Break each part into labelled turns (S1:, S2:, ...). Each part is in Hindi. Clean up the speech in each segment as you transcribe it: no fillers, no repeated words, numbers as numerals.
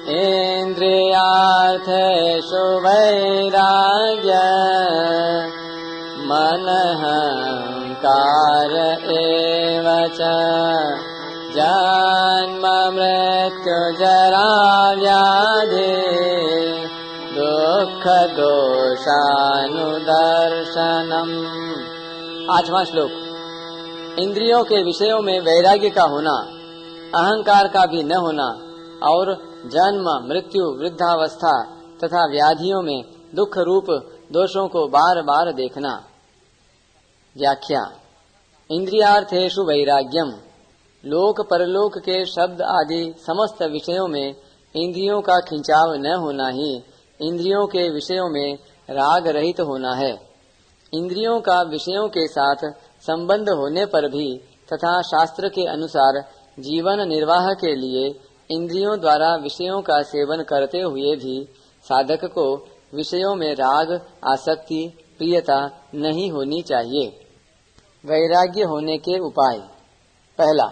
S1: इन्द्रियार्थेषु वैराग्य मनहंकार एव च जन्म मृत्यु जरा व्याधि दुख दोषानुदर्शनम। 8वां श्लोक। इंद्रियों के विषयों में वैराग्य का होना, अहंकार का भी न होना और जन्म मृत्यु वृद्धावस्था तथा व्याधियों में दुख रूप दोषों को बार बार देखना। व्याख्या। इंद्रियार्थेषु वैराग्यम, लोक परलोक के शब्द आदि समस्त विषयों में इंद्रियों का खिंचाव न होना ही इंद्रियों के विषयों में राग रहित होना है। इंद्रियों का विषयों के साथ संबंध होने पर भी तथा शास्त्र के अनुसार जीवन निर्वाह के लिए इंद्रियों द्वारा विषयों का सेवन करते हुए भी साधक को विषयों में राग आसक्ति प्रियता नहीं होनी चाहिए। वैराग्य होने के उपाय। पहला,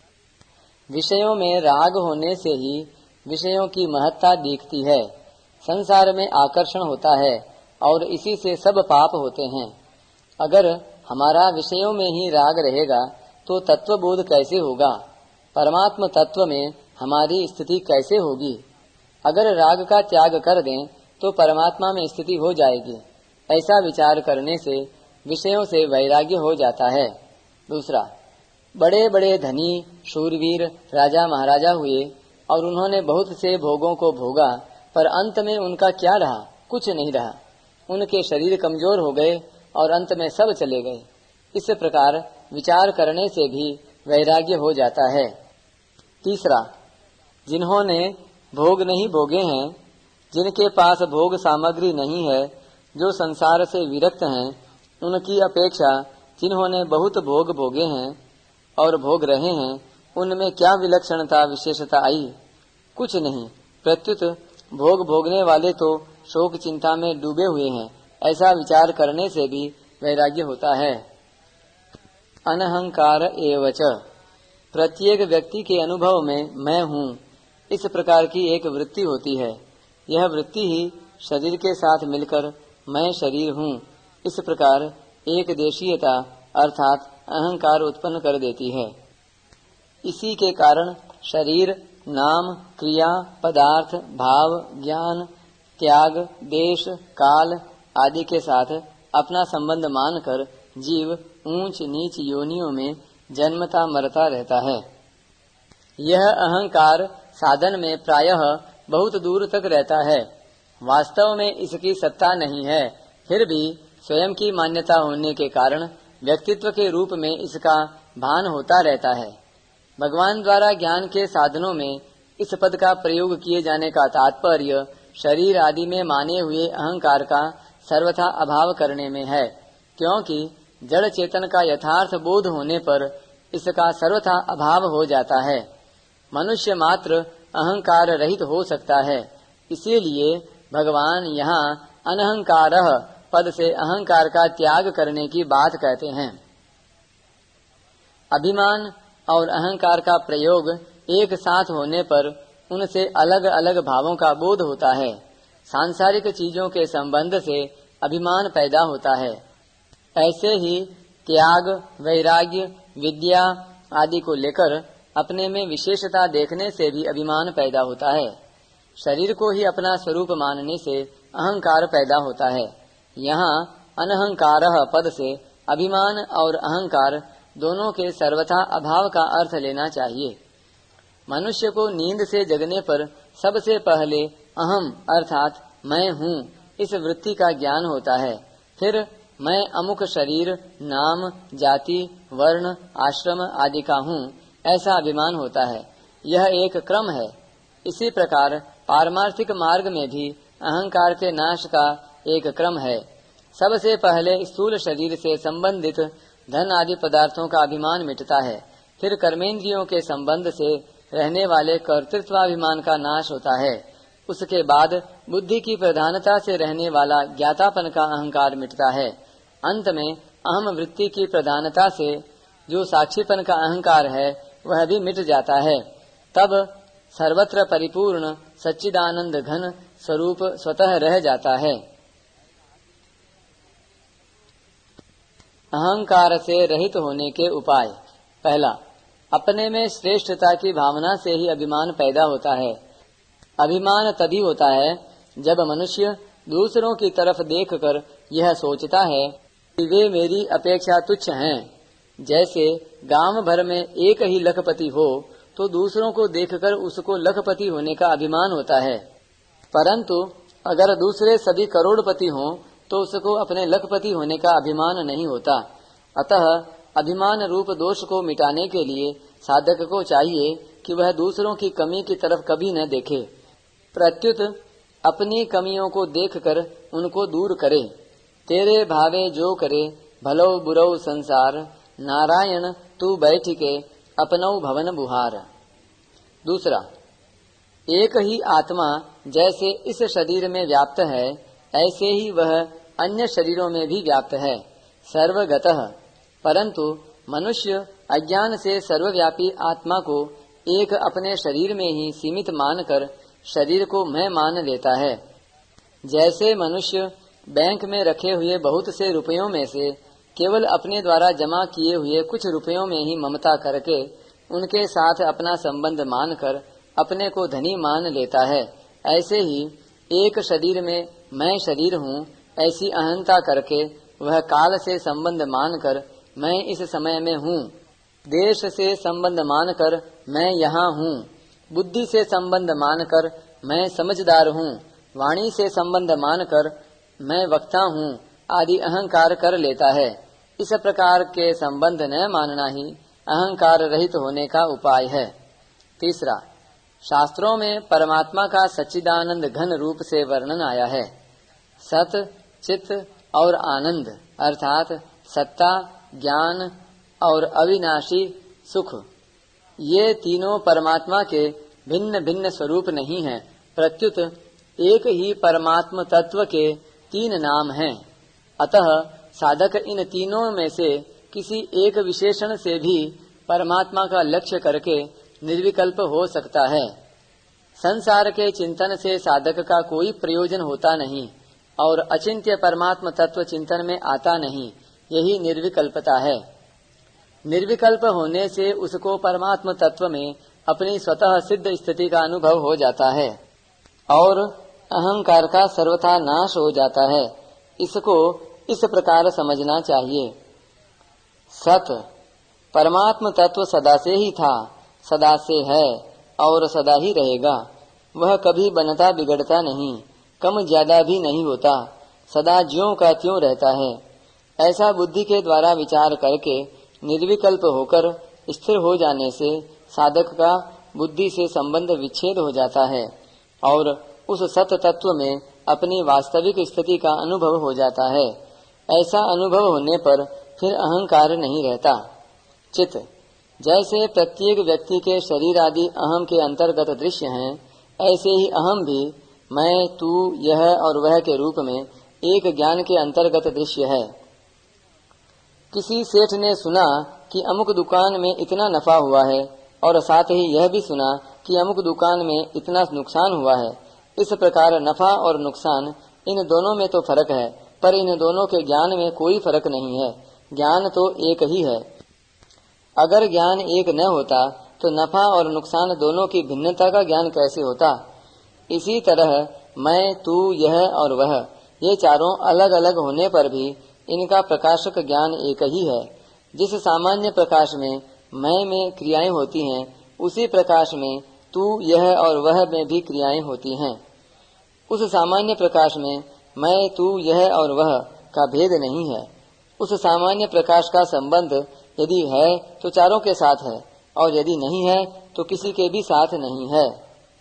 S1: विषयों में राग होने से ही विषयों की महत्ता दिखती है, संसार में आकर्षण होता है और इसी से सब पाप होते हैं। अगर हमारा विषयों में ही राग रहेगा तो तत्वबोध कैसे होगा, परमात्म तत्व में हमारी स्थिति कैसे होगी। अगर राग का त्याग कर दें तो परमात्मा में स्थिति हो जाएगी। ऐसा विचार करने से विषयों से वैराग्य हो जाता है। दूसरा, बड़े बड़े धनी शूरवीर राजा महाराजा हुए और उन्होंने बहुत से भोगों को भोगा, पर अंत में उनका क्या रहा? कुछ नहीं रहा। उनके शरीर कमजोर हो गए और अंत में सब चले गए। इस प्रकार विचार करने से भी वैराग्य हो जाता है। तीसरा, जिन्होंने भोग नहीं भोगे हैं, जिनके पास भोग सामग्री नहीं है, जो संसार से विरक्त हैं, उनकी अपेक्षा जिन्होंने बहुत भोग भोगे हैं और भोग रहे हैं, उनमें क्या विलक्षणता विशेषता आई? कुछ नहीं। प्रत्युत भोग भोगने वाले तो शोक चिंता में डूबे हुए हैं। ऐसा विचार करने से भी वैराग्य होता है। अनहंकार एवच, प्रत्येक व्यक्ति के अनुभव में मैं हूँ, इस प्रकार की एक वृत्ति होती है। यह वृत्ति ही शरीर के साथ मिलकर मैं शरीर हूँ, इस प्रकार एक देशीयता अर्थात अहंकार उत्पन्न कर देती है। इसी के कारण शरीर नाम क्रिया पदार्थ भाव ज्ञान त्याग देश काल आदि के साथ अपना संबंध मानकर जीव ऊंच नीच योनियों में जन्मता मरता रहता है। यह अहंकार साधन में प्रायः बहुत दूर तक रहता है। वास्तव में इसकी सत्ता नहीं है, फिर भी स्वयं की मान्यता होने के कारण व्यक्तित्व के रूप में इसका भान होता रहता है। भगवान द्वारा ज्ञान के साधनों में इस पद का प्रयोग किए जाने का तात्पर्य शरीर आदि में माने हुए अहंकार का सर्वथा अभाव करने में है, क्योंकि जड़ चेतन का यथार्थ बोध होने पर इसका सर्वथा अभाव हो जाता है। मनुष्य मात्र अहंकार रहित हो सकता है, इसीलिए भगवान यहाँ अनहंकारः पद से अहंकार का त्याग करने की बात कहते हैं। अभिमान और अहंकार का प्रयोग एक साथ होने पर उनसे अलग अलग भावों का बोध होता है। सांसारिक चीजों के संबंध से अभिमान पैदा होता है। ऐसे ही त्याग वैराग्य विद्या आदि को लेकर अपने में विशेषता देखने से भी अभिमान पैदा होता है। शरीर को ही अपना स्वरूप मानने से अहंकार पैदा होता है। यहाँ अनहंकारः पद से अभिमान और अहंकार दोनों के सर्वथा अभाव का अर्थ लेना चाहिए। मनुष्य को नींद से जगने पर सबसे पहले अहम अर्थात मैं हूँ इस वृत्ति का ज्ञान होता है। फिर मैं अमुक शरीर नाम जाति वर्ण आश्रम आदि का हूँ ऐसा अभिमान होता है। यह एक क्रम है। इसी प्रकार पारमार्थिक मार्ग में भी अहंकार के नाश का एक क्रम है। सबसे पहले स्थूल शरीर से संबंधित धन आदि पदार्थों का अभिमान मिटता है। फिर कर्मेंद्रियों के संबंध से रहने वाले कर्तृत्वाभिमान का नाश होता है। उसके बाद बुद्धि की प्रधानता से रहने वाला ज्ञातापन का अहंकार मिटता है। अंत में अहम वृत्ति की प्रधानता से जो साक्षीपन का अहंकार है वह भी मिट जाता है। तब सर्वत्र परिपूर्ण सच्चिदानंद घन स्वरूप स्वतः रह जाता है। अहंकार से रहित होने के उपाय। पहला, अपने में श्रेष्ठता की भावना से ही अभिमान पैदा होता है। अभिमान तभी होता है जब मनुष्य दूसरों की तरफ देखकर यह सोचता है कि वे मेरी अपेक्षा तुच्छ हैं। जैसे गांव भर में एक ही लखपति हो तो दूसरों को देखकर उसको लखपति होने का अभिमान होता है, परंतु अगर दूसरे सभी करोड़पति हों तो उसको अपने लखपति होने का अभिमान नहीं होता। अतः अभिमान रूप दोष को मिटाने के लिए साधक को चाहिए कि वह दूसरों की कमी की तरफ कभी न देखे, प्रत्युत अपनी कमियों को देखकर उनको दूर करे। तेरे भावे जो करे भलो बुरो संसार, नारायण तू बैठिके अपनौ भवन बुहार। दूसरा, एक ही आत्मा जैसे इस शरीर में व्याप्त है ऐसे ही वह अन्य शरीरों में भी व्याप्त है, सर्वगतः। परंतु मनुष्य अज्ञान से सर्वव्यापी आत्मा को एक अपने शरीर में ही सीमित मानकर शरीर को मैं मान लेता है। जैसे मनुष्य बैंक में रखे हुए बहुत से रुपयों में से केवल अपने द्वारा जमा किए हुए कुछ रुपयों में ही ममता करके उनके साथ अपना संबंध मानकर अपने को धनी मान लेता है, ऐसे ही एक शरीर में मैं शरीर हूँ ऐसी अहंता करके वह काल से संबंध मानकर मैं इस समय में हूँ, देश से संबंध मानकर मैं यहाँ हूँ, बुद्धि से संबंध मानकर मैं समझदार हूँ, वाणी से संबंध मानकर मैं वक्ता हूँ आदि अहंकार कर लेता है। इस प्रकार के संबंध न मानना ही अहंकार रहित होने का उपाय है। तीसरा, शास्त्रों में परमात्मा का सच्चिदानंद घन रूप से वर्णन आया है। सत, चित और आनंद अर्थात सत्ता, ज्ञान और अविनाशी सुख, ये तीनों परमात्मा के भिन्न भिन्न स्वरूप नहीं हैं, प्रत्युत एक ही परमात्म तत्व के तीन नाम हैं। अतः साधक इन तीनों में से किसी एक विशेषण से भी परमात्मा का लक्ष्य करके निर्विकल्प हो सकता है। संसार के चिंतन से साधक का कोई प्रयोजन होता नहीं और अचिंत्य परमात्म तत्व चिंतन में आता नहीं, यही निर्विकल्पता है। निर्विकल्प होने से उसको परमात्म तत्व में अपनी स्वतः सिद्ध स्थिति का अनुभव हो जाता है और अहंकार का सर्वथा नाश हो जाता है। इसको इस प्रकार समझना चाहिए। सत, परमात्म तत्व सदा से ही था, सदा से है और सदा ही रहेगा। वह कभी बनता बिगड़ता नहीं, कम ज्यादा भी नहीं होता, सदा ज्यों का त्यों रहता है। ऐसा बुद्धि के द्वारा विचार करके निर्विकल्प होकर स्थिर हो जाने से साधक का बुद्धि से संबंध विच्छेद हो जाता है और उस सत तत्व में अपनी वास्तविक स्थिति का अनुभव हो जाता है। ऐसा अनुभव होने पर फिर अहंकार नहीं रहता। चित, जैसे प्रत्येक व्यक्ति के शरीर आदि अहम के अंतर्गत दृश्य हैं, ऐसे ही अहम भी मैं, तू, यह और वह के रूप में एक ज्ञान के अंतर्गत दृश्य है। किसी सेठ ने सुना कि अमुक दुकान में इतना नफा हुआ है और साथ ही यह भी सुना कि अमुक दुकान में इतना नुकसान हुआ है। इस प्रकार नफा और नुकसान इन दोनों में तो फर्क है, पर इन दोनों के ज्ञान में कोई फर्क नहीं है। ज्ञान तो एक ही है। अगर ज्ञान एक न होता तो नफा और नुकसान दोनों की भिन्नता का ज्ञान कैसे होता। इसी तरह मैं, तू, यह और वह, ये चारों अलग अलग होने पर भी इनका प्रकाशक ज्ञान एक ही है। जिस सामान्य प्रकाश में मैं में क्रियाएं होती हैं, उसी प्रकाश में तू, यह और वह में भी क्रियाएं होती हैं। उस सामान्य प्रकाश में मैं, तू, यह और वह का भेद नहीं है। उस सामान्य प्रकाश का संबंध यदि है तो चारों के साथ है और यदि नहीं है तो किसी के भी साथ नहीं है।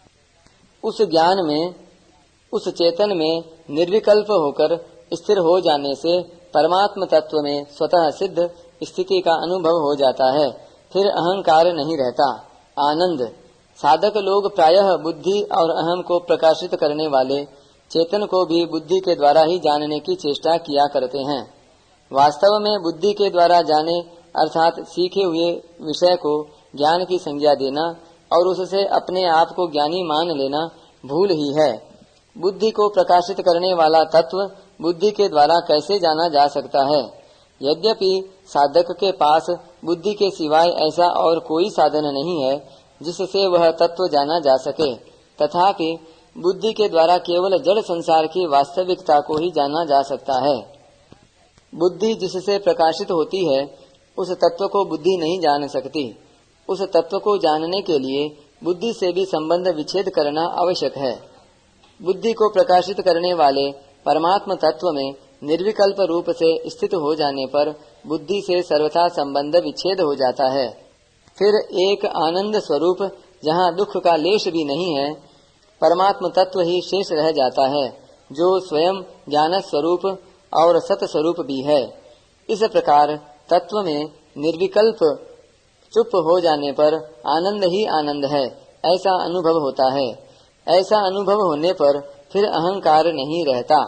S1: उस ज्ञान में, उस चेतन में निर्विकल्प होकर स्थिर हो जाने से परमात्म तत्व में स्वतः सिद्ध स्थिति का अनुभव हो जाता है, फिर अहंकार नहीं रहता। आनंद, साधक लोग प्रायः बुद्धि और अहम को प्रकाशित करने वाले चेतन को भी बुद्धि के द्वारा ही जानने की चेष्टा किया करते हैं। वास्तव में बुद्धि के द्वारा जाने अर्थात सीखे हुए विषय को ज्ञान की संज्ञा देना और उससे अपने आप को ज्ञानी मान लेना, भूल ही है। बुद्धि को प्रकाशित करने वाला तत्व बुद्धि के द्वारा कैसे जाना जा सकता है? यद्यपि साधक के पास बुद्धि के सिवाय ऐसा और कोई साधन नहीं है जिससे वह तत्व जाना जा सके, तथापि बुद्धि के द्वारा केवल जड़ संसार की वास्तविकता को ही जाना जा सकता है। बुद्धि जिससे प्रकाशित होती है उस तत्व को बुद्धि नहीं जान सकती। उस तत्व को जानने के लिए बुद्धि से भी संबंध विच्छेद करना आवश्यक है। बुद्धि को प्रकाशित करने वाले परमात्म तत्व में निर्विकल्प रूप से स्थित हो जाने पर बुद्धि से सर्वथा संबंध विच्छेद हो जाता है। फिर एक आनंद स्वरूप जहाँ दुख का लेश भी नहीं है, परमात्म तत्व ही शेष रह जाता है, जो स्वयं ज्ञान स्वरूप और सत स्वरूप भी है। इस प्रकार तत्व में निर्विकल्प चुप हो जाने पर आनंद ही आनंद है, ऐसा अनुभव होता है। ऐसा अनुभव होने पर फिर अहंकार नहीं रहता।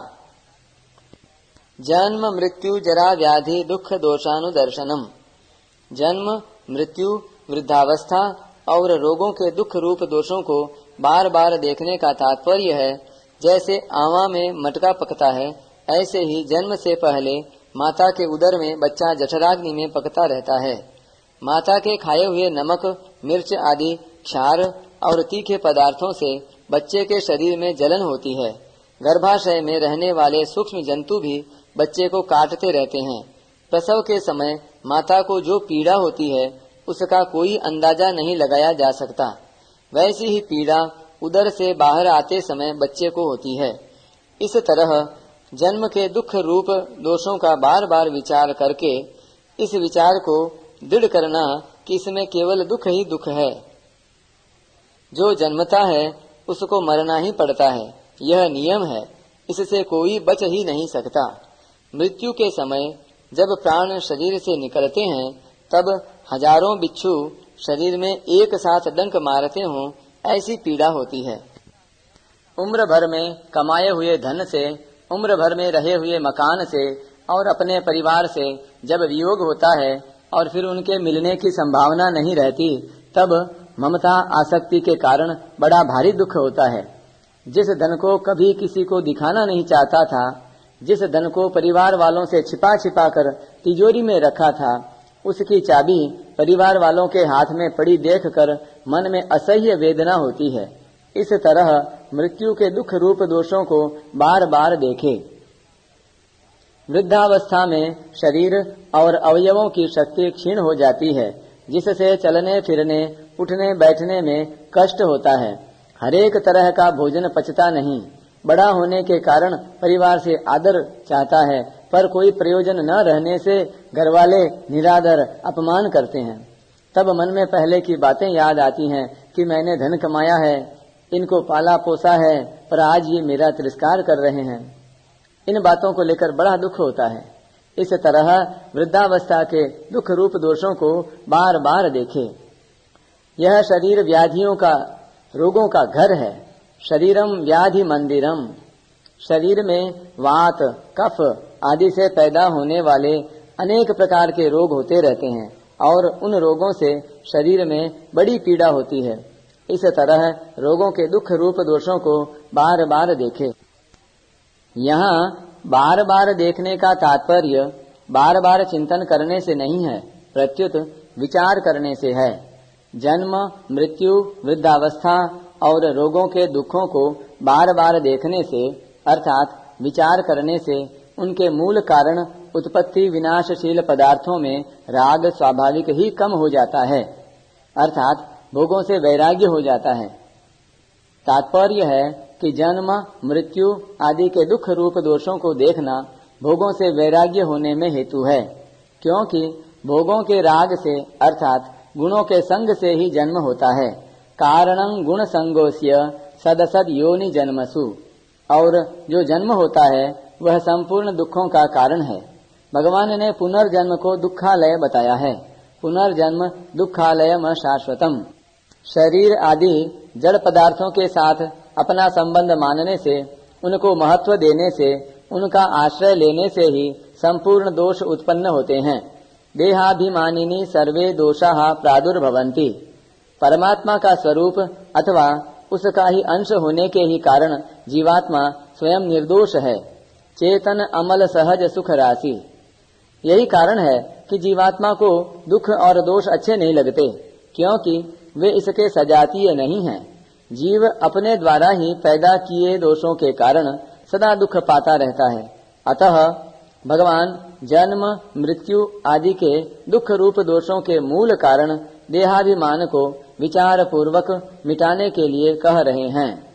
S1: जन्म मृत्यु जरा व्याधि दुख दोषानुदर्शनम। जन्म मृत्यु वृद्धावस्था और रोगों के दुख रूप दोषों को बार बार देखने का तात्पर्य है, जैसे आवा में मटका पकता है, ऐसे ही जन्म से पहले माता के उदर में बच्चा जठराग्नि में पकता रहता है। माता के खाए हुए नमक, मिर्च आदि क्षार और तीखे पदार्थों से बच्चे के शरीर में जलन होती है। गर्भाशय में रहने वाले सूक्ष्म जंतु भी बच्चे को काटते रहते हैं। प्रसव के समय माता को जो पीड़ा होती है उसका कोई अंदाजा नहीं लगाया जा सकता। वैसी ही पीड़ा उदर से बाहर आते समय बच्चे को होती है। इस तरह जन्म के दुख रूप दोषों का बार बार विचार करके इस विचार को दृढ़ करना कि इसमें केवल दुख ही दुख है। जो जन्मता है उसको मरना ही पड़ता है, यह नियम है, इससे कोई बच ही नहीं सकता। मृत्यु के समय जब प्राण शरीर से निकलते हैं तब हजारों बिच्छू शरीर में एक साथ डंक मारते हों, ऐसी पीड़ा होती है। उम्र भर में कमाए हुए धन से, उम्र भर में रहे हुए मकान से और अपने परिवार से जब वियोग होता है और फिर उनके मिलने की संभावना नहीं रहती, तब ममता आसक्ति के कारण बड़ा भारी दुख होता है। जिस धन को कभी किसी को दिखाना नहीं चाहता था, जिस धन को परिवार वालों से छिपा छिपा कर तिजोरी में रखा था, उसकी चाबी परिवार वालों के हाथ में पड़ी देखकर मन में असह्य वेदना होती है। इस तरह मृत्यु के दुख रूप दोषों को बार बार देखे। वृद्धावस्था में शरीर और अवयवों की शक्ति क्षीण हो जाती है, जिससे चलने फिरने उठने बैठने में कष्ट होता है। हरेक तरह का भोजन पचता नहीं। बड़ा होने के कारण परिवार से आदर चाहता है, पर कोई प्रयोजन न रहने से घरवाले निरादर अपमान करते हैं। तब मन में पहले की बातें याद आती हैं कि मैंने धन कमाया है, इनको पाला पोसा है, पर आज ये मेरा तिरस्कार कर रहे हैं। इन बातों को लेकर बड़ा दुख होता है। इस तरह वृद्धावस्था के दुख रूप दोषों को बार बार देखे। यह शरीर व्याधियों का, रोगों का घर है। शरीरम व्याधि मंदिरम। शरीर में वात, कफ आदि से पैदा होने वाले अनेक प्रकार के रोग होते रहते हैं और उन रोगों से शरीर में बड़ी पीड़ा होती है। इस तरह रोगों के दुख रूप दोषों को बार बार देखे। यहाँ बार बार देखने का तात्पर्य बार बार चिंतन करने से नहीं है, प्रत्युत विचार करने से है। जन्म, मृत्यु, वृद्धावस्था और रोगों के दुखों को बार बार देखने से अर्थात विचार करने से उनके मूल कारण उत्पत्ति विनाशशील पदार्थों में राग स्वाभाविक ही कम हो जाता है, अर्थात भोगों से वैराग्य हो जाता है। तात्पर्य है कि जन्म, मृत्यु आदि के दुख रूप दोषों को देखना भोगों से वैराग्य होने में हेतु है, क्योंकि भोगों के राग से अर्थात गुणों के संग से ही जन्म होता है। कारणं गुण संगोस्य सदसद योनि जन्मसु। और जो जन्म होता है वह संपूर्ण दुखों का कारण है। भगवान ने पुनर्जन्म को दुखालय बताया है। पुनर्जन्म दुखालयम शाश्वतम। शरीर आदि जड़ पदार्थों के साथ अपना संबंध मानने से, उनको महत्व देने से, उनका आश्रय लेने से ही संपूर्ण दोष उत्पन्न होते हैं। देहाभिमानिनी सर्वे दोषाः प्रादुर्भवन्ति। परमात्मा का स्वरूप अथवा उसका ही अंश होने के ही कारण जीवात्मा स्वयं निर्दोष है। चेतन अमल सहज सुख राशि। यही कारण है कि जीवात्मा को दुख और दोष अच्छे नहीं लगते, क्योंकि वे इसके सजातीय नहीं हैं। जीव अपने द्वारा ही पैदा किए दोषों के कारण सदा दुख पाता रहता है। अतः भगवान जन्म मृत्यु आदि के दुख रूप दोषों के मूल कारण देहाभिमान को विचार पूर्वक मिटाने के लिए कह रहे हैं।